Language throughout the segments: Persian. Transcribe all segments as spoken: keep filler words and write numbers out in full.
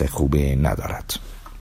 خوبی ندارد.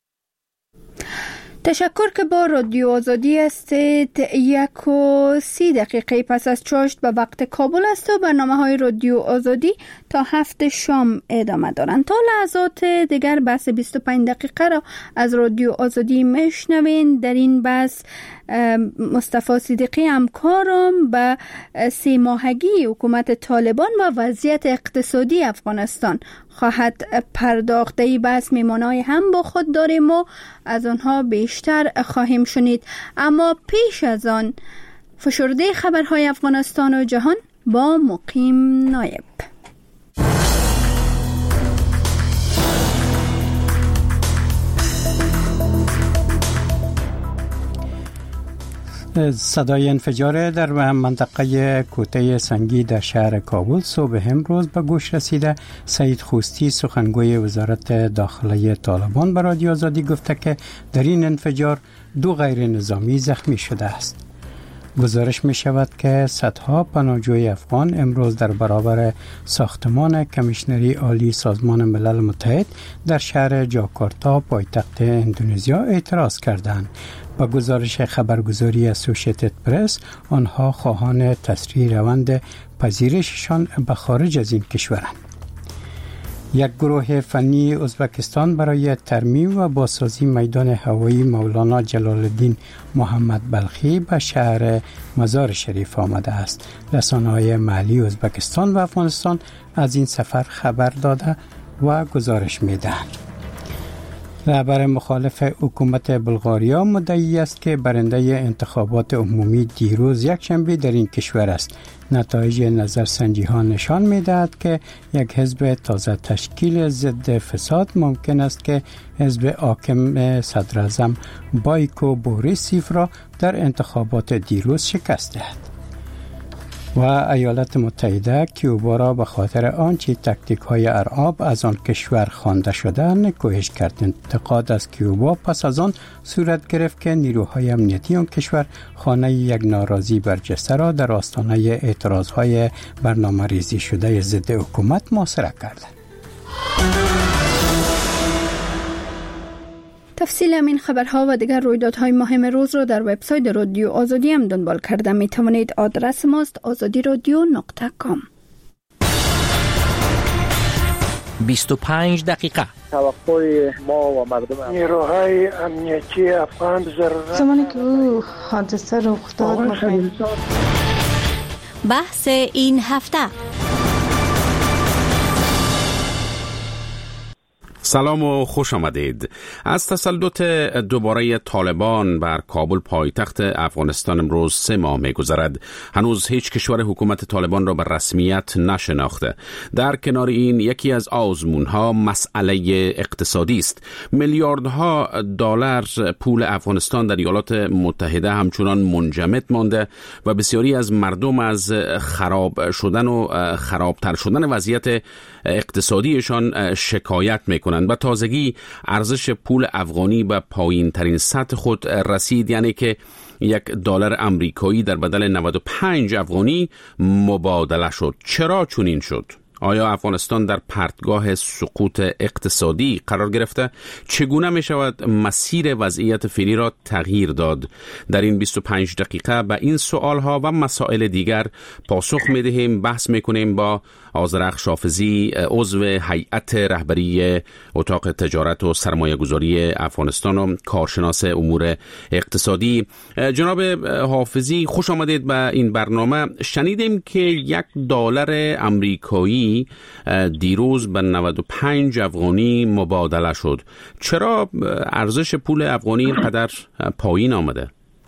تشکر که با رادیو آزادی هستید. یک و سی دقیقه پس از چاشت به وقت کابل است و برنامه های رادیو آزادی تا هفت شام ادامه دارند. تا لحظات دیگر بحث بیست و پنج دقیقه را از رادیو آزادی میشنوین. در این بحث مصطفی صدیقی همکارم به سه ماهگی حکومت طالبان و وضعیت اقتصادی افغانستان خواهد پرداخت. در این بحث میمانای هم با خود داریم و از آنها بیشتر خواهیم شنید. اما پیش از آن فشرده خبرهای افغانستان و جهان با مقیم نایب. صدای انفجار در منطقه کوته سنگی در شهر کابل صبح امروز به گوش رسیده. سعید خوستی سخنگوی وزارت داخلی طالبان به رادیو آزادی گفته که در این انفجار دو غیر نظامی زخمی شده است. گزارش می شود که صدها پناهجوی افغان امروز در برابر ساختمان کمیشنری عالی سازمان ملل متحد در شهر جاکارتا پایتخت اندونزیا اعتراض کردند. با گزارش خبرگزاری اسوشیتد پرس، آنها خواهان تسریع روند پذیرششان به خارج از این کشورند. یک گروه فنی ازبکستان برای ترمیم و بازسازی میدان هوایی مولانا جلال الدین محمد بلخی به شهر مزار شریف آمده است. رسانه‌های محلی ازبکستان و افغانستان از این سفر خبر داده و گزارش می‌دهند. رهبر مخالف حکومت بلغاریا مدعی است که برنده انتخابات عمومی دیروز یکشنبه در این کشور است. نتایج نظرسنجی ها نشان می‌دهد که یک حزب تازه تشکیل ضد فساد ممکن است که حزب حاکم صدراعظم بایکو بوریسیف را در انتخابات دیروز شکست دهد. و ایالات متحده کیوبا را به خاطر آنچه تاکتیک های ارعاب از آن کشور خوانده شده نکوهش کرد. انتقاد از کیوبا پس از آن صورت گرفت که نیروهای امنیتی آن کشور خانه یک ناراضی برجسته را در آستانه اعتراض های برنامه ریزی شده ضد حکومت محاصره کردند. تفصیل همین خبرها و دیگر رویدادهای مهم روز را در وبسایت رادیو آزادی هم دنبال کرده می توانید. آدرس ماست آزادی رادیو نقطه کام. بیست و پنج دقیقه توقع ما و مردم نیروهای امنیتی افغان ضرورت زمانی که او حادثه رخ داد. بحث این هفته. سلام و خوش آمدید. از تسلط دوباره طالبان بر کابل پایتخت افغانستان امروز سه ماه می‌گذرد. هنوز هیچ کشور حکومت طالبان را به رسمیت نشناخته. در کنار این یکی از آزمون‌ها مسئله اقتصادی است. میلیاردها دلار پول افغانستان در ایالات متحده همچنان منجمد مانده و بسیاری از مردم از خراب شدن و خرابتر شدن وضعیت اقتصادیشان شکایت میکنند. و تازگی ارزش پول افغانی به پایین ترین سطح خود رسید، یعنی که یک دلار امریکایی در بدل نود و پنج افغانی مبادله شد. چرا چنین شد؟ آیا افغانستان در پرتگاه سقوط اقتصادی قرار گرفته؟ چگونه می شود مسیر وضعیت فعلی را تغییر داد؟ در این بیست و پنج دقیقه به این سوالها و مسائل دیگر پاسخ می دهیم، بحث می کنیم با آذرخش حافظی، عضو هیئت رهبری اتاق تجارت و سرمایه گذاری افغانستان و کارشناس امور اقتصادی. جناب حافظی، خوش آمدید به این برنامه. شنیدیم که یک دلار امریکایی دیروز به نود و پنج افغانی مبادله شد. چرا ارزش پول افغانی اینقدر پایین آمده؟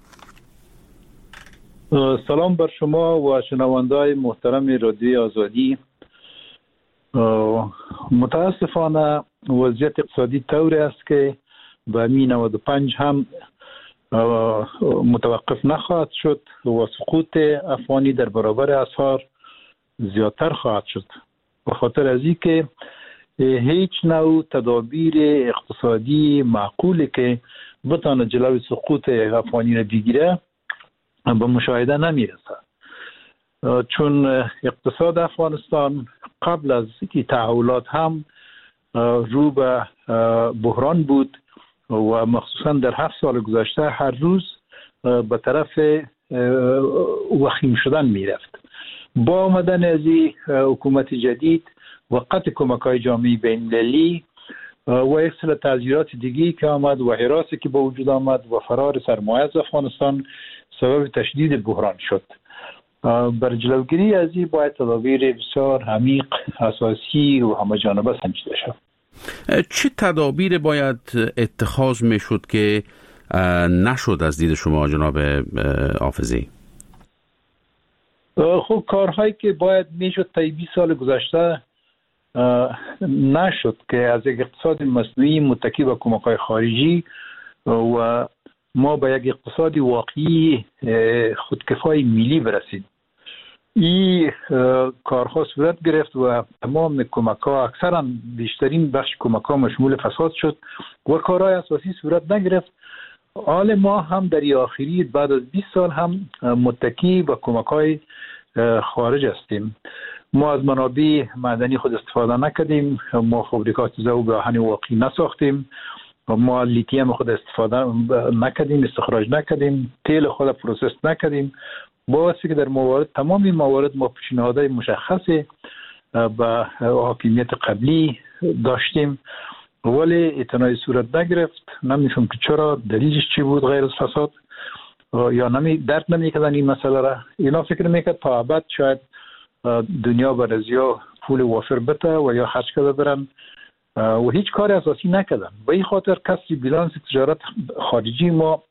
سلام بر شما و شنونده‌های محترم رادیو آزادی. متاسفانه وضعیت اقتصادی طوری است که به می نود و پنج هم متوقف نخواهد شد و سقوط افغانی در برابر اسعار زیادتر خواهد شد، به خاطر از اینکه هیچ نوع تدابیر اقتصادی معقولی که بتونه جلوی سقوط افغانی را بگیره به مشاهده نمیرسه، چون اقتصاد افغانستان قبل از اینکه تحولات هم رو به بحران بود و مخصوصا در هفت سال گذشته هر روز به طرف وخیم شدن می رفت. با آمدن از حکومت جدید و قطع کمک‌های جامعه بین‌المللی و یک سری تغییرات دیگی که آمد و حراسی که به وجود آمد و فرار سرمایه از افغانستان سبب تشدید بحران شد. بر جلوگیری از این باید تدابیر بسیار عمیق، اساسی و همه‌جانبه سنجیده شود. چه تدابیر باید اتخاذ می شد که نشد از دید شما جناب حافظی؟ خب کارهایی که باید میشد تا بیست سال گذشته نشد که از یک اقتصاد مصنوعی متکی به کمک‌های خارجی و ما به یک اقتصاد واقعی خودکفای ملی برسیم. این کارها صورت گرفت و تمام کمک‌ها، اکثرا بیشترین بخش کمک‌ها مشمول فساد شد و کارهای اساسی صورت نگرفت. حال ما هم در آخری بعد از بیست سال هم متکی به کمک‌های خارج هستیم. ما از منابع معدنی خود استفاده نکردیم، ما فابریکات ذوب آهن واقعی نساختیم، ما لیتیم خود استفاده نکردیم، استخراج نکردیم، تیل خود پروسس نکردیم. باعثی که در موارد تمامی موارد ما پیشنهادهای مشخص به حاکمیت قبلی داشتیم ولی اعتنای صورت نگرفت. نمی‌فهم که چرا، دلیلش چی بود غیر از فساد یا نمی درک نمی‌کردن این مسئله را. اینا فکر می‌کرد تا ابد شاید دنیا بر ازیا پول وافر بده و یا خرج کرده برن و هیچ کار اساسی نکردن. به این خاطر کسری بیلانس تجارت خارجی ما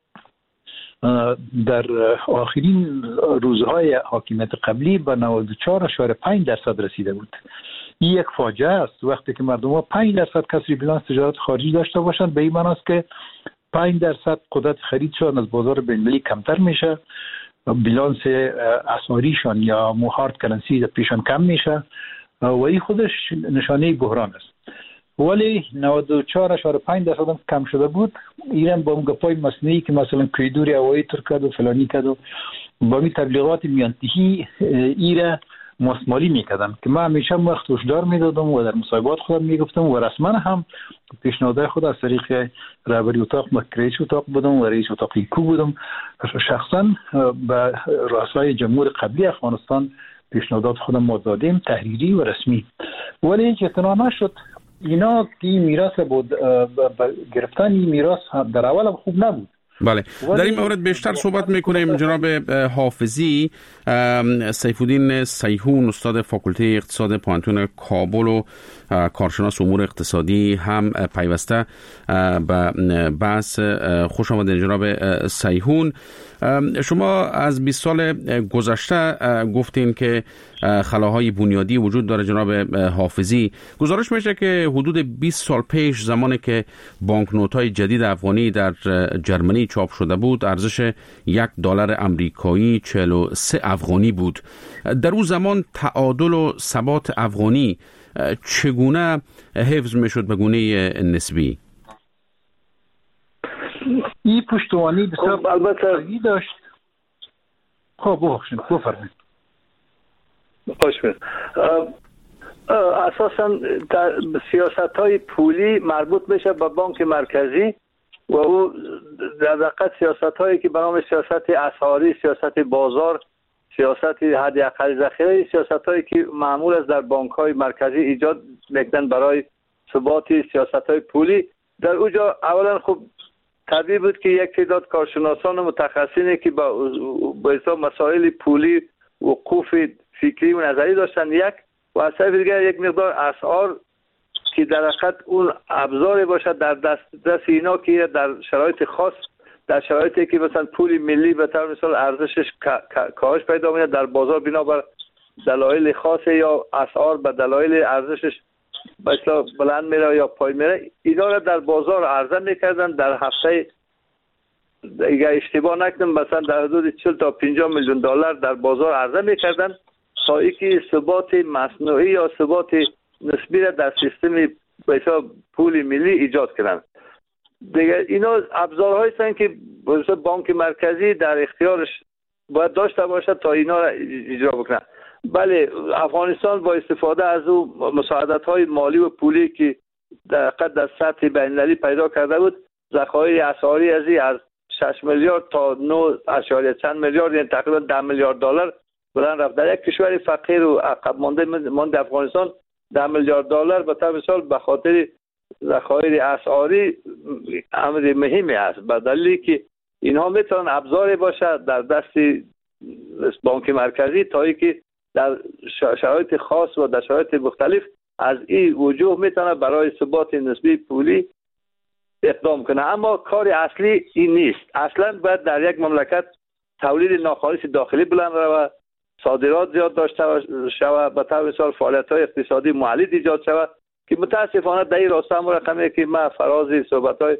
در آخرین روزهای حاکمیت قبلی به نود و چهار و پنج درصد رسیده بود. این یک فاجعه است. وقتی که مردم ها پنج درصد کسری بیلانس تجارت خارجی داشته باشند به این معنی است که پنج درصد قدرت خریدشان از بازار بین‌المللی کمتر میشه، بیلانس اسعاریشان یا هارد کرنسی پیشان کم میشه و این خودش نشانه بحران است. ولی نود و چهار و پنج درصد هم کم شده بود. ایران با اون گپای مصنوعی که مثلا کویدوری هوایی تر کرد و فلانی کرد و با می تبلیغات میانتهی ایره ماسمالی میکردن که من همیشه وقت هشدار میدادم و در مصاحبات خودم میگفتم و رسما هم پیشنهادهای خود از طریق رهبری اتاق مکریش اتاق بودم و رئیس اتاق ایکو بودم. شخصا به رؤسای جمهور قبلی افغانستان پیشنهادات خودم ما دادیم تحریری و رسمی ولی هیچ اعتنا نشد. اینا که میراث بود گرفتن این میراث در اول هم خوب نبود. بله در این مورد بیشتر صحبت میکنیم. جناب حافظی، سیف الدین سیحون استاد فاکولته اقتصاد پانتون کابل و کارشناس امور اقتصادی هم پیوسته به بحث. خوش آمدید جناب سیحون. شما از بیست سال گذشته گفتین که خلاهای بنیادی وجود داره. جناب حافظی، گزارش میشه که حدود بیست سال پیش زمانی که بانکنوت‌های جدید افغانی در جرمنی چاپ شده بود ارزش یک دلار امریکایی چهل و سه افغانی بود. در اون زمان تعادل و ثبات افغانی چگونه حفظ میشد به گونه نسبی؟ این پشتوانی بسیار خب البته داشت. خب بخشید بفرمایید. خوش بید. اساسا سیاست های پولی مربوط میشه به بانک مرکزی و او در دقیقت سیاست هایی که به نام سیاست اسعاری، سیاست بازار، سیاست حداقل ذخیره، سیاست هایی که معمول است در بانک های مرکزی ایجاد میکنن برای ثبات سیاست های پولی. در اونجا اولا خب طبیعی بود که یک تعداد کارشناسان و متخصصینی که با به حساب مسائل پولی وقوف فکری و نظری داشتن یک و از طرف دیگر یک مقدار اسعار که در حقیقت اون ابزاری باشد در دست دست اینا که در شرایط خاص، در شرایطی که مثلا پول ملی به طور مثال ارزشش کاهش پیدا می‌کنه در بازار بنابر دلایل خاص یا اسعار به دلایل ارزشش به اصطلاح بلند میره یا پایین میره، اینا را در بازار عرضه میکردن. در هفته اگر اشتباه نکنم مثلا در حدود چهل تا پنجاه میلیون دلار در بازار عرضه میکردن تا اینکه ثبات مصنوعی یا ثبات نسبی را در سیستم به حساب پول ملی ایجاد کردن. دیگه اینا ابزارهایی هستند که به بانک مرکزی در اختیارش باید داشته باشد تا اینا را اجرا بکنه. بله افغانستان با استفاده از او مساعدت های مالی و پولی که در حقیقت در سطح بین‌المللی پیدا کرده بود. ذخایر اسعاری از از شش میلیارد تا نه اشاریه چند میلیارد، یعنی تقریبا ده میلیارد دلار بلند رفت. در یک کشور فقیر و عقب مانده مانده افغانستان ده میلیارد دلار به طور مثال به خاطر ذخایر اسعاری امر مهمی است، به دلیلی که اینها میتونن ابزاری باشه در دست بانک مرکزی تا اینکه در شرایط خاص و در شرایط مختلف از این وجوه میتونه برای ثبات نسبی پولی اقدام کنه. اما کار اصلی این نیست. اصلا باید در یک مملکت تولید ناخالص داخلی بلند روه، صادرات زیاد داشته شود، به طور مثال فعالیت‌های اقتصادی مولد ایجاد شود که متاسفانه در این راستا هم رقمی که من فراز صحبت‌های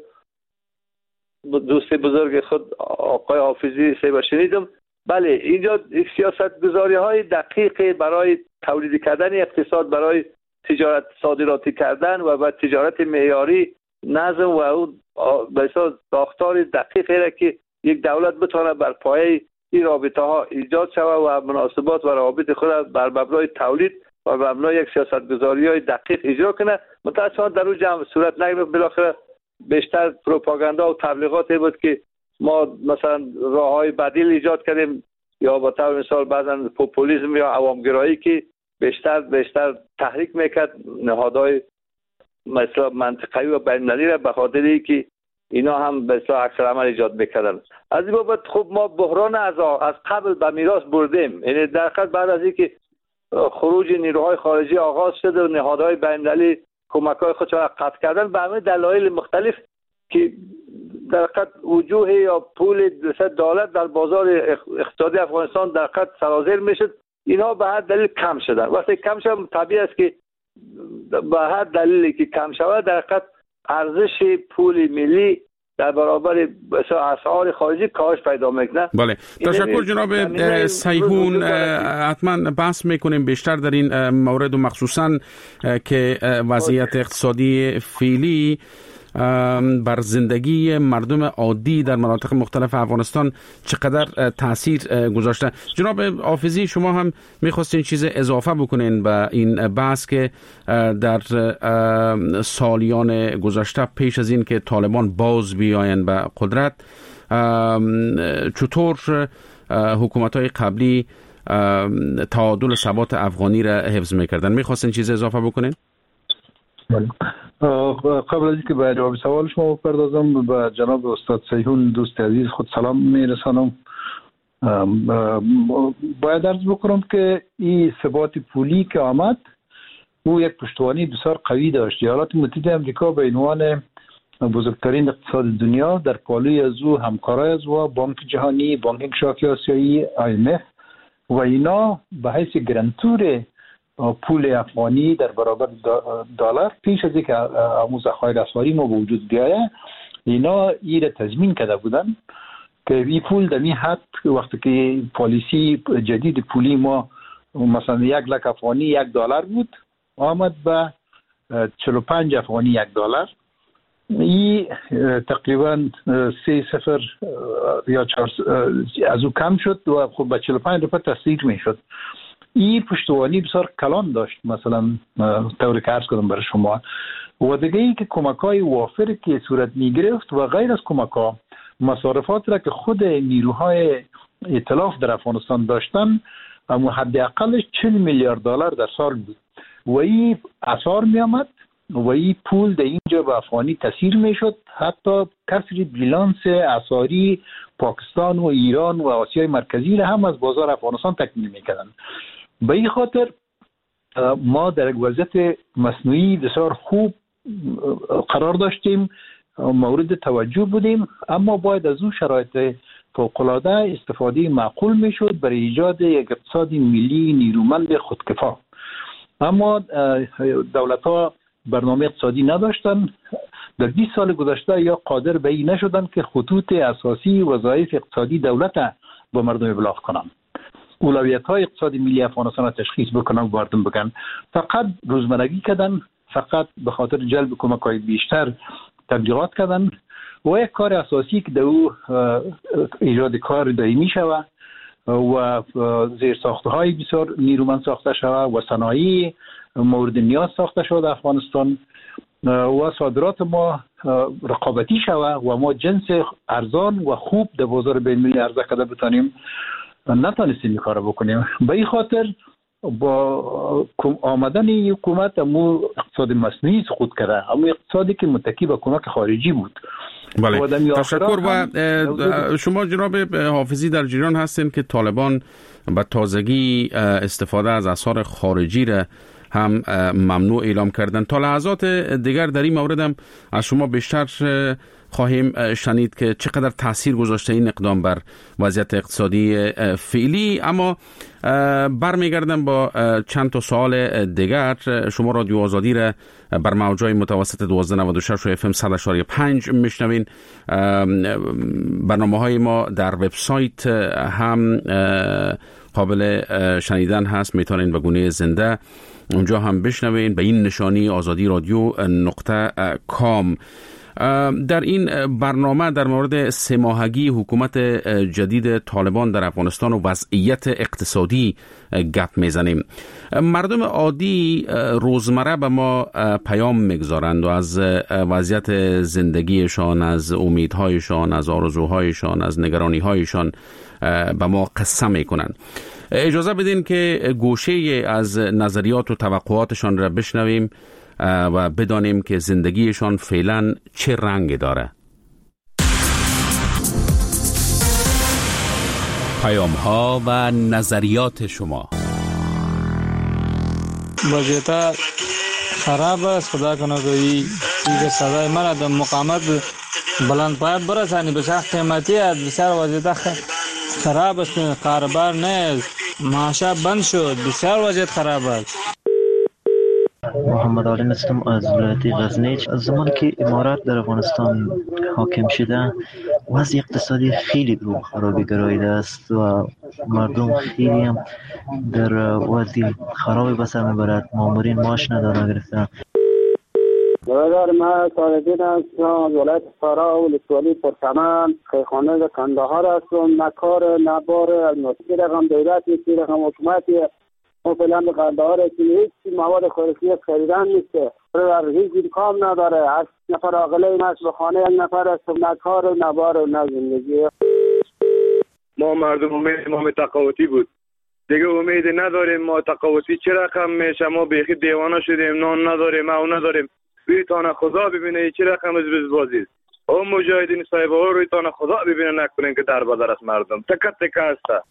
دوست بزرگ خود آقای حافظی سیبا شنیدم. بله، اینجا سیاست گذاری های دقیق برای تولید کردن اقتصاد، برای تجارت صادراتی کردن و با تجارت معیاری نظم و اون بسیار ساختار دقیقی را که یک دولت بتونه بر پایه این رابطه ها ایجاد شود و مناسبات و روابط خود بر مبنای تولید و بر مبنای یک سیاست گذاری های دقیق اجرا کنه. متاسفانه در اون جمع صورت نگرفت. بالاخره بیشتر پروپاگاندا و تبلیغاتی بود که ما مثلا راههای بدیل ایجاد کردیم، یا با طور مثال بعضا پوپولیسم یا عوامگرایی که بیشتر بیشتر تحریک میکرد نهادهای مثلا منطقه‌ای و بین‌المللی را به خاطر اینکه اینا هم به اصطلاح عکس العمل ایجاد میکردن. از این بابت خب ما بحران از از قبل به میراث بردیم. یعنی در حقیقت بعد از اینکه خروج نیروهای خارجی آغاز شد و نهادهای بین‌المللی کمک‌های خودشون را قطع کردن به همه دلایل مختلف که در حقیقت وجوه یا پول دولت در بازار اقتصادی افغانستان در حقیقت سرازیر میشد، اینا به هر دلیل کم شدن. وقتی کم شدن طبیعی است که به هر دلیلی که کم شود در حقیقت ارزش پول ملی در برابر اسعار خارجی کاهش پیدا میکنه. بله، تشکر جناب سیحون. حتما بحث میکنیم بیشتر در این مورد و مخصوصا که وضعیت اقتصادی فعلی بر زندگی مردم عادی در مناطق مختلف افغانستان چقدر تاثیر گذاشته. جناب حافظی، شما هم میخواستین چیز اضافه بکنین به این بحث که در سالیان گذشته پیش از این که طالبان باز بیاین به قدرت چطور حکومت‌های قبلی تعادل ثبات افغانی را حفظ میکردن؟ میخواستین چیز اضافه بکنین؟ بله. قبل از اینکه به جواب سوال شما بپردازم، به جناب استاد سیحون دوست عزیز خود سلام میرسانم. باید عرض بکنم که این ثبات پولی که آمد او یک پشتوانی بسیار قوی داشت. ایالات متحده آمریکا به عنوان بزرگترین اقتصاد دنیا در پالوی از او همکارای از او بانک جهانی، بانک انکشافی آسیایی، آی ام اف و اینا به حیث گرانتور پول افغانی در برابر دلار پیش از اینکه امو ذخایر اسعاری ما وجود بیایه اینا این را تضمین کرده بودن که این پول در این حد وقتی که پالیسی جدید پولی ما مثلا یک لک افغانی یک دلار بود آمد به چهل و پنج افغانی یک دلار. این تقریبا سه صفر یا چهار از او کم شد و خب به چهل و پنج روپیه تصدیق می شد. این پشتوانی بسیار کلان داشت. مثلا طوری که عرض کردم برای شما و دیگه ای که کمک های وافر که صورت می گرفت و غیر از کمک ها مصارفات را که خود نیروهای ائتلاف در افغانستان داشتن اما حداقلش چهل میلیارد دلار در سال بود و این اثار می آمد و این پول در اینجا به افغانی تسهیل می شد. حتی کسری بیلانس اسعاری پاکستان و ایران و آسیای مرکزی را هم از بازار افغانستان تکمیل می کردن. به این خاطر ما در یک وضعیت مصنوعی بسیار خوب قرار داشتیم، مورد توجه بودیم، اما باید از اون شرایط فوق‌العاده استفاده معقول می شد برای ایجاد یک اقتصاد ملی نیرومند خودکفا. اما دولت ها برنامه اقتصادی نداشتن. در بیست سال گذشته یا قادر به این نشدن که خطوط اساسی وظایف اقتصادی دولت با مردم ابلاغ کنن، اولویت های اقتصادی ملی افغانستان را تشخیص بکنن و مردم بگن. فقط روزمرگی کردن، فقط به خاطر جلب کمک های بیشتر تبلیغات کردن و یک کار اساسی که در او ایجاد کار دائمی شود و زیر ساخته های بسیار نیرومند ساخته شود و صنایع مورد نیاز ساخته شده افغانستان و صادرات ما رقابتی شوه و ما جنس ارزان و خوب در بازار بین‌المللی عرضه کرده بتانیم، نتانستیم این کار بکنیم. به این خاطر با آمدن حکومت امو اقتصاد مصنوعی سقوط کرده، امو اقتصادی که متکی به کمک خارجی بود. بله، تشکر. و شما جناب حافظی در جریان هستین که طالبان به تازگی استفاده از اسعار خارجی را هم ممنوع اعلام کردن. تا لحظات دیگر در این مورد هم از شما بیشتر خواهیم شنید که چقدر تاثیر گذاشته این اقدام بر وضعیت اقتصادی فعلی. اما برمیگردم با چند تا سوال دیگر. شما رادیو آزادی را بر موج‌های متوسط دوازده نود و شش و اف ام صد و پنج میشنوین. برنامه‌های ما در وبسایت هم قابل شنیدن هست، میتونین به گونه زنده اونجا هم بشنوین به این نشانی آزادی رادیو نقطه کام. در این برنامه در مورد سه ماهگی حکومت جدید طالبان در افغانستان و وضعیت اقتصادی گپ میزنیم. مردم عادی روزمره به ما پیام میگذارند و از وضعیت زندگیشان، از امیدهایشان، از آرزوهایشان، از نگرانیهایشان به ما قصه میکنند. اجازه بدین که گوشه از نظریات و توقعاتشان را بشنویم و بدانیم که زندگیشان فعلا چه رنگ داره. پیام ها و نظریات شما. وضعیت خراب است. خدا کنه که این صدای من در مقامت بلند پایت برسانی. بسیار قیمتی است، بسیار وضعیت خراب است، کاربار نیست، معاشا بند شد، بسیار وضعیت خراب است. محمد علی هستم از ولایت غزنی. از زمانی که امارات در افغانستان حاکم شده وضع اقتصادی خیلی رو خرابی گراییده است و مردم خیلی هم در وضع خرابی به سر میبرد. مامورین معاش ندارن گرفتن. برادر من صالح‌الدین هستم از ولایت فرا و ولسوالی پرچمن خیرخانه کندهار هستم. نه کار نه بار از نوشتی رقم دولت نیستی رقم حکومتی ما فعلا به کندهار هستیم. هیچ مواد خوراکی خریدن نیسته، در هیچ امکان نداره. هشت نفر عاقله این هست به خانه یک نفر هستم. نه کار و نه بار و نه زندگی. ما مردم امید ما تقاوتی بود دیگه، امید نداریم. ما تقاوتی چه رقم میشه؟ ما بیخی دیوانه شدیم، نان نداریم، او نداریم. روی تانه خدا ببینه چه رقم از بز بازی. او مجاهدین صاحب ها روی تانه خدا ببینه نکنین که در بدر است مردم تکت تکه است.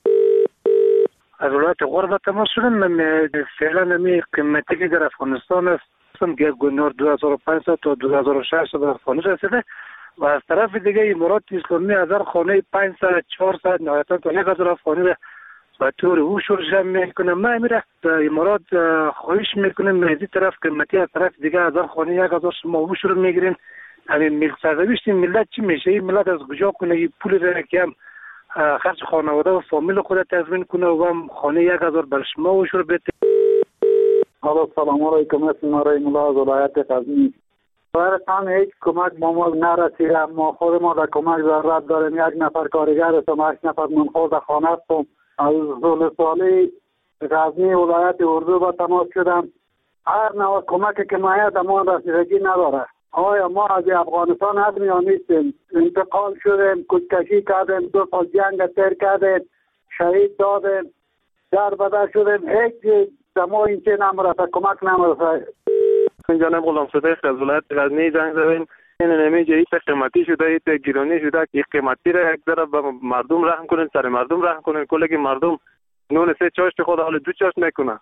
از ولایت غربت ما شدن. من فعلا می قیمتی که در افغانستان است که گنور دو هزار و پانصد تا دو هزار و ششصد به افغانی رسیده و از طرف دیگه امارات اسلامی هزار خانه پانصد چهارصد نهایتا تا یک هزار افغانی را و طور او شرجم میکنه. ما میره امارات خواهش میکنه مهدی طرف قیمتی از طرف دیگه هزار خانه یک هزار شما او شروع میگیرین. همین ملت سرزویشت ملت چی میشه؟ این ملت از کجا کنه این پول را که هم خرج خانواده و فامیل خود تضمین کنه و هم خانه یک هزار بر شما و شروع بده. حالا سلام علیکم، اسم ما رحیم الله از ولایت غزنی. برسان هیچ کمک با ما نرسیده. ما خود ما در کمک ضرورت داریم. یک نفر کارگر هستم، هشت نفر منخور خانه هستم. از ولسوالی غزنی ولایت اردو با تماس شدم. هر نوع کمکی که مایه در ما رسیدگی نداره. آیا ما از افغانستان آدمی ها نیستیم؟ انتقال شدیم، کشکشی کردیم، دو سال جنگ تیر کردیم، شهید دادیم، در بدر شدیم. هیچ در ما این چه نمرسه، کمک نمرسه. جناب غلام صدیق از ولایت غزنی زنگ زدیم. این نمیجه ایت قیمتی شده، ایت گرانی شده که قیمتی را یک ذره به مردم رحم کنین، سر مردم رحم کنین. کلی که مردم نون سه چاشت خود حال دو چاشت نکنه.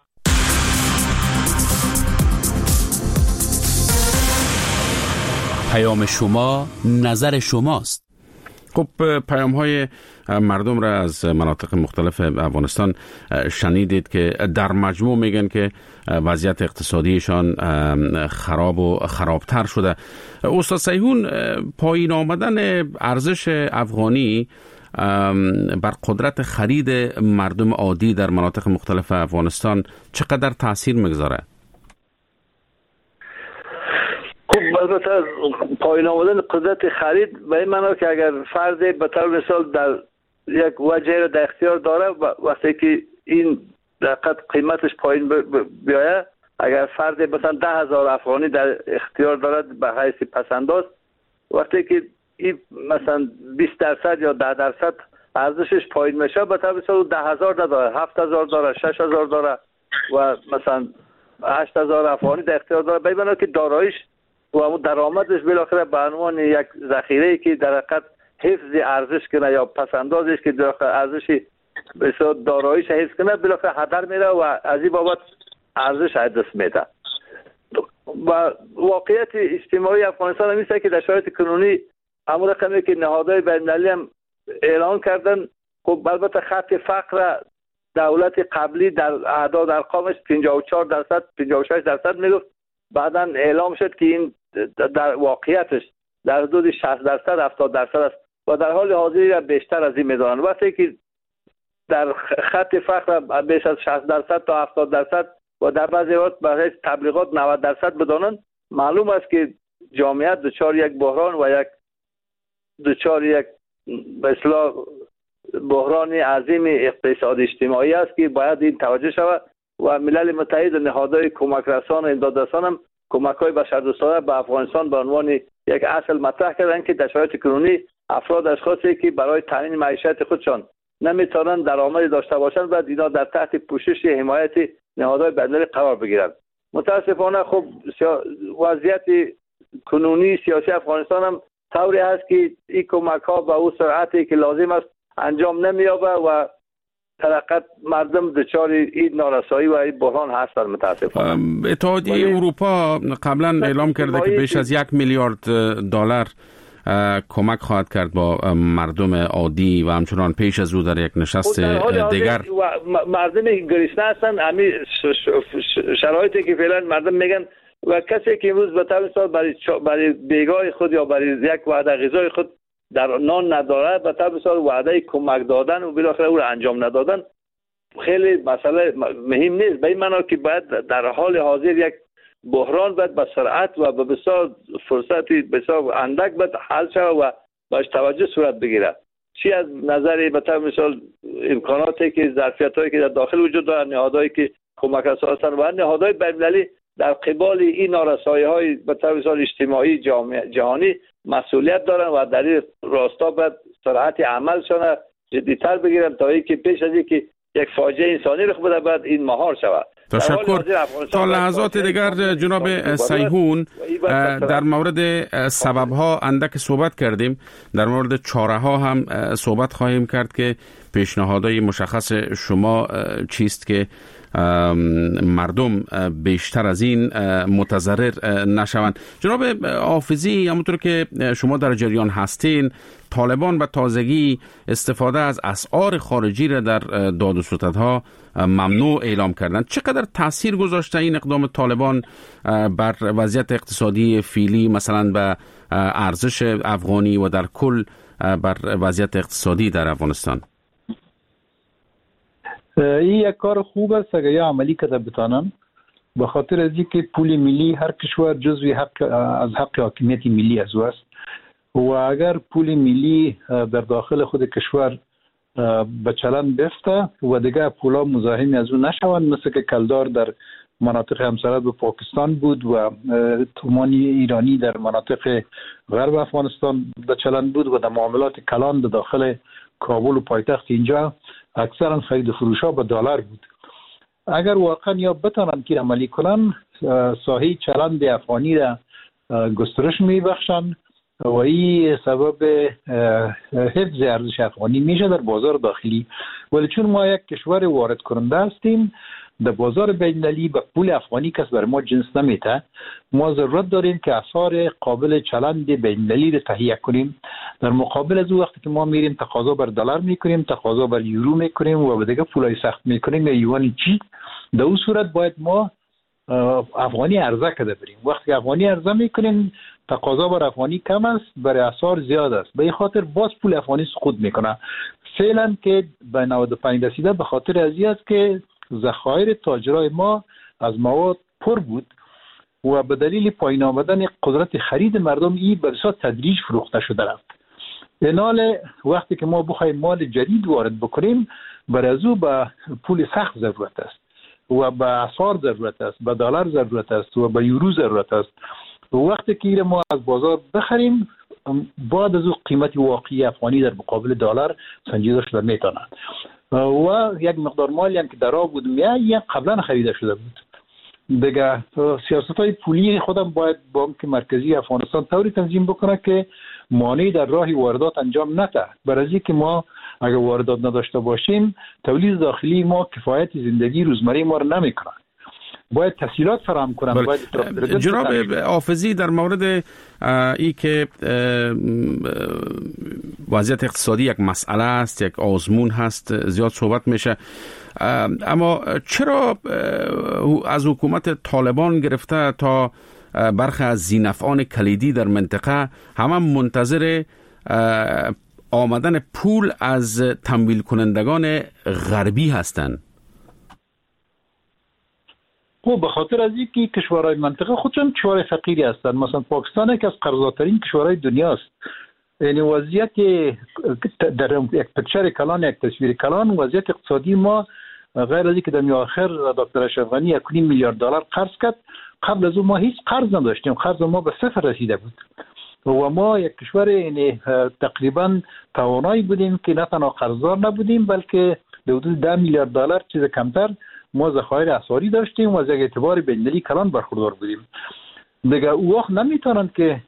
پیام شما، نظر شماست. خب پیام های مردم را از مناطق مختلف افغانستان شنیدید که در مجموع میگن که وضعیت اقتصادیشان خراب و خرابتر شده. استاد سیهون، پایین آمدن ارزش افغانی بر قدرت خرید مردم عادی در مناطق مختلف افغانستان چقدر تاثیر میگذاره؟ خب البته پایین آمدن قدرت خرید به این معنی که اگر فرد به طور مثال در یک وجه را در اختیار داره وقتی که این دقیقاً قیمتش پایین بیایه اگر فرد مثلا ده هزار افغانی در اختیار دارد به حیث پسنداز، وقتی که این مثلا بیست درصد یا ده درصد ارزشش پایین میشه، به طور مثال ده هزار نداره، هفت هزار داره، شش هزار داره و مثلا هشت هزار افغانی در اختیار داره. ببینید که داراییش و اون درآمدش بالاخره به عنوان یک ذخیره که در حقیقت حفظ ارزش کنه یا پسندازش که در ارزش بسیار داراییش حفظ کنه، بالاخره هدر میره و از این بابت ارزش از دست میده. و واقعیت اجتماعی افغانستان هم است که در شرایط کنونی همون رقمی که نهادهای بین‌المللی هم اعلان کردن، خب البته خط فقر دولت قبلی در اعداد ارقامش پنجاه و چهار درصد پنجاه و شش درصد میگفت، بعدا اعلام شد که این در واقعیتش در حدود شصت درصد هفتاد درصد است و در حال حاضر بیشتر از این میدانند. وقتی که در خط فقر بیش از شصت درصد تا هفتاد درصد و در بعضی وقت برای تبلیغات نود درصد بدانند، معلوم است که جامعیت دچار یک بحران و یک دچار یک به اصطلاح بحران عظیم اقتصادی اجتماعی است که باید این توجه شود و ملل متحد و نهادهای کمک رسان و امدادرسان هم کمک‌های بشردوستانه به افغانستان به عنوان یک اصل مطرح کردند که در شرایط کنونی افراد اشخاصی که برای تامین معیشت خودشان نمیتوانند درآمدی داشته باشند و اینا در تحت پوشش حمایت نهادهای بین‌المللی قرار بگیرند. متاسفانه خب وضعیت کنونی سیاسی افغانستان هم طوری هست که این کمک‌ها به او سرعتی که لازم است انجام نمی‌یابد و طرقت مردم دچار این نارسایی و این بحران هستند. متاسفانه اتحادیه اروپا قبلا اعلام کرده که بیش از یک میلیارد دلار کمک خواهد کرد با مردم عادی و همچنان پیش از او در یک نشست دیگر مردم گریسنه هستند. همین شرایطی که فعلا مردم میگن و کسی که امروز به طور مثال برای برای بیگاه خود یا برای یک وعده غذای خود در نان ندارد، به طور مثال وعده کمک دادن و بالاخره او را انجام ندادن خیلی مسئله مهم نیست. به این معنی که باید در حال حاضر یک بحران باید به سرعت و به بسیار فرصتی بسیار اندک باید حل شود و باش توجه صورت بگیرد. چی از نظر به طور مثال امکاناتی که ظرفیت‌هایی که در داخل وجود دارد، نهادهایی که کمک رسان هستند و نهادهای بین‌المللی در قبال این نارسایی‌های به طور مثال اجتماعی جهانی مسئولیت دارند و در این راستا باید سرعت عملشان جدی‌تر بگیرند تا اینکه پیش از اینکه یک فاجعه انسانی رخ بده بعد این مهار شود. تشکر. تا لحظات دیگر جناب سیهون در مورد سبب‌ها اندک صحبت کردیم، در مورد چاره‌ها هم صحبت خواهیم کرد که پیشنهادهای مشخص شما چیست که مردم بیشتر از این متضرر نشوند. جناب حافظی، همونطور که شما در جریان هستین، طالبان به تازگی استفاده از اسعار خارجی را در داد و ستدها ممنوع اعلام کردند. چقدر تاثیر گذاشته این اقدام طالبان بر وضعیت اقتصادی فعلی، مثلا به ارزش افغانی و در کل بر وضعیت اقتصادی در افغانستان؟ این یک کار خوب است اگر یا عملی کرده بتانن، به خاطر از اینکه پول ملی هر کشور جزوی حق از حق حاکمیت ملی از او است و اگر پول ملی در داخل خود کشور به چلن بفته و دیگه پولا مزاحم از او نشوند، مثل که کلدار در مناطق همسایه به پاکستان بود و تومان ایرانی در مناطق غرب افغانستان به چلن بود و در معاملات کلان در داخل کابل و پایتخت اینجا اکثرا خرید و فروش ها به دلار بود. اگر واقعا یا بتانند که عملی کنن، ساحه چلند افغانی را گسترش می بخشند و این سبب حفظ ارزش افغانی میشه در بازار داخلی. ولی چون ما یک کشور وارد کننده هستیم، در بازار بین‌المللی به پول افغانی کس بر ما جنس نمیته. ما ضرورت داریم که اسعار قابل چلند بین‌المللی را تهیه کنیم. در مقابل از وقتی که ما میریم تقاضا بر دلار میکنیم، تقاضا بر یورو میکنیم و دیگه پولای سخت میکنیم یا یوان چی، در اون صورت باید ما افغانی عرضه کرده بریم. وقتی افغانی عرضه میکنیم تقاضا بر افغانی کم است، برای اسعار زیاد است، به این خاطر باز پول افغانی سقوط میکنه. فعلا که به نود و پنج رسیده به خاطر از این است که ذخایر تاجرای ما از مواد پر بود و به دلیل پایین آمدن قدرت خرید مردم این به صورت تدریج فروخته شده رفت. اینال وقتی که ما بخوایم مال جدید وارد بکنیم، برای از او به پول سخت ضرورت است و به اسعار ضرورت است، به دلار ضرورت است و به یورو ضرورت است. وقتی که ما از بازار بخریم بعد از او قیمت واقعی افغانی در مقابل دلار سنجیده شده میتونه و یک مقدار مالی هم که در آب بود میایه قبلا خریده شده بود. دیگه سیاست‌های پولی خودم باید بانک مرکزی افغانستان طوری تنظیم بکنه که مانع در راه واردات انجام نده. برای اینکه ما اگر واردات نداشته باشیم تولید داخلی ما کفایت زندگی روزمره ما رو نمیکنه. باید تسهیلات فراهم کنن. باید جناب حافظی در مورد ای که وضعیت اقتصادی یک مسئله است، یک آزمون هست، زیاد صحبت میشه، اما چرا از حکومت طالبان گرفته تا برخی از ذی‌نفعان کلیدی در منطقه همه منتظر آمدن پول از تمویل کنندگان غربی هستند؟ خب به خاطر از اینکه کشورهای منطقه خودشون کشورهای فقیری هستند. مثلا پاکستان یکی از قرضاترین کشورهای دنیاست. یعنی وضعیت در یک پکچر کلان، یک تصویر کلان، وضعیت اقتصادی ما غیر از اینکه در آخر دکتر اشرف غنی یک و نیم میلیارد دلار قرض کرد، قبل از اون ما هیچ قرض نداشتیم. قرض ما به صفر رسیده بود و ما یک کشور یعنی تقریبا توانایی بودیم که نه تنها قرضدار نبودیم بلکه به حدود ده میلیارد دلار چیز کمتر ما ذخایر اسعاری داشتیم و از یک اعتبار بین‌المللی کلان برخوردار بودیم. دیگه او وقت نمیتونن که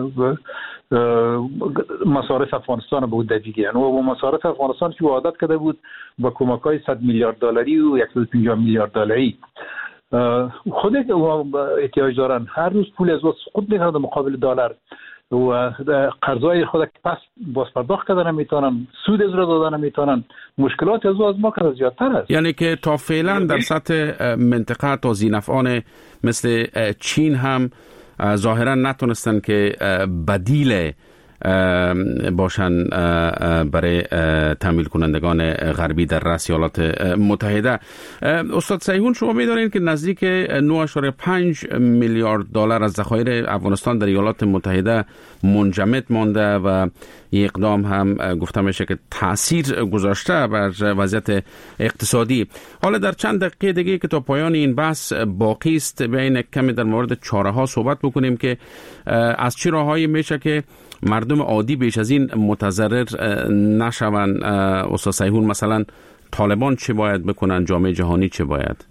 مصارف افغانستان به خود بگیرن و با مصارف افغانستان که وعده کرده بود با کمک‌های صد میلیارد دلاری و صد و پنجاه میلیارد دلاری خود احتیاج دارن. هر روز پول از واسه خود می‌خرن در مقابل دلار و قرضای خود که پس باز پرداخت کردن نمیتونن، سود از را دادن نمیتونن. مشکلات از از ما که زیادتر است. یعنی که تا فعلا در سطح منطقه تا ذی‌نفعان مثل چین هم ظاهرا نتونستن که بدیل باشن برای تمویل کنندگان غربی در رأس ایالات متحده. استاد صیحون، شما می‌دانید که نزدیک نه و پنج میلیارد دلار از ذخایر افغانستان در ایالات متحده منجمد مانده و این اقدام هم گفته میشه که تأثیر گذاشته بر وضعیت اقتصادی. حالا در چند دقیقه دیگه که تا پایان این بحث باقی است بیاین کمی در مورد چاره‌ها صحبت بکنیم که از چه راههایی میشه که مردم عادی بیش از این متضرر نشون. استاد صیحون، مثلا طالبان چه باید بکنن؟ جامعه جهانی چه باید؟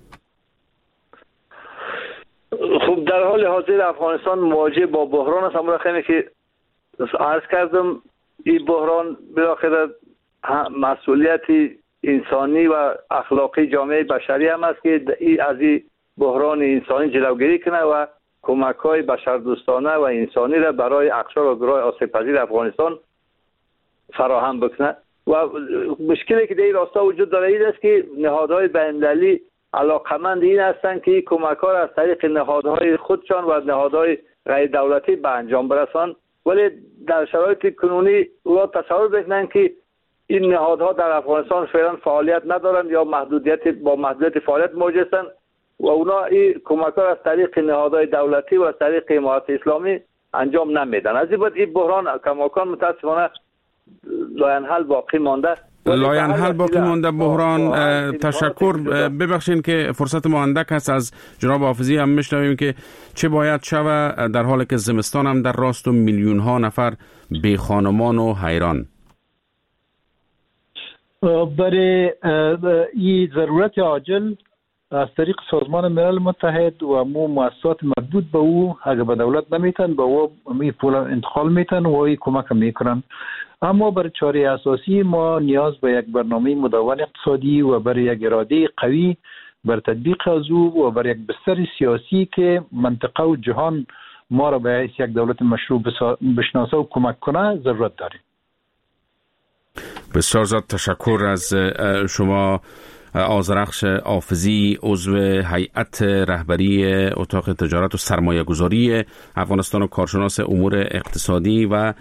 خب در حال حاضر افغانستان مواجه با بحران است. همون رقمی که عرض کردم این بحران بالاخره مسئولیت انسانی و اخلاقی جامعه بشری هم است که از این بحران انسانی جلوگیری کنه و کمک‌های بشردوستانه و انسانی را برای اقشار و گروه‌های آسیب‌پذیر افغانستان فراهم بکنه. و مشکلی که در این راستا وجود داره این است که نهادهای بین‌المللی علاقمند این هستند که کمک‌ها را از طریق نهادهای خودشان و نهادهای غیر دولتی به انجام برسان، ولی در شرایط کنونی اونا تصور بکنن که این نهادها در افغانستان فعلا فعالیت ندارند یا محدودیت با محدودیت فعالیت مواجه هستند و اونا این کمک‌ها از طریق نهادهای دولتی و از طریق امارت اسلامی انجام نمیدن. از این بعد این بحران کماکان متاسفانه لاینحل باقی مانده. لاینحل باقی مانده بحران. تشکر. ببخشید که فرصت ما اندک هست. از جناب حافظی هم میشنویم که چه باید شود در حالی که زمستان هم در راست و میلیون ها نفر بی خانمان و حیران. برای این ضرورت عاجل از طریق سازمان ملل متحد و مو مؤسسات مربوط به او اگر به دولت نمیتن به او می پول انتقال میتن و ای کمک میکنن. اما برای چاره اساسی ما نیاز به یک برنامه مدون اقتصادی و برای یک اراده قوی بر تطبیق از او و برای یک بستر سیاسی که منطقه و جهان ما را به یک دولت مشروع بشناسه و کمک کنه ضرورت داریم. بسیار زیاد تشکر از شما آذرخش حافظی، عضو هیئت رهبری اتاق تجارت و سرمایه گذاری افغانستان و کارشناس امور اقتصادی، و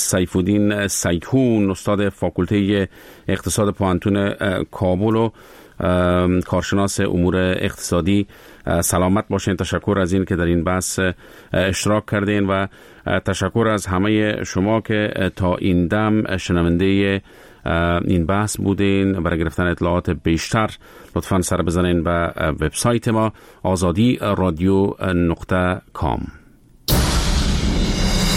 سیفالدین صیحون، استاد فاکولته اقتصاد پوهنتون کابل و کارشناس امور اقتصادی. سلامت باشین. تشکر از این که در این بحث اشتراک کردین و تشکر از همه شما که تا این دم شنونده این بحث بودین. برای گرفتن اطلاعات بیشتر لطفاً سر بزنین به وبسایت ما آزادی رادیو نقطه کام.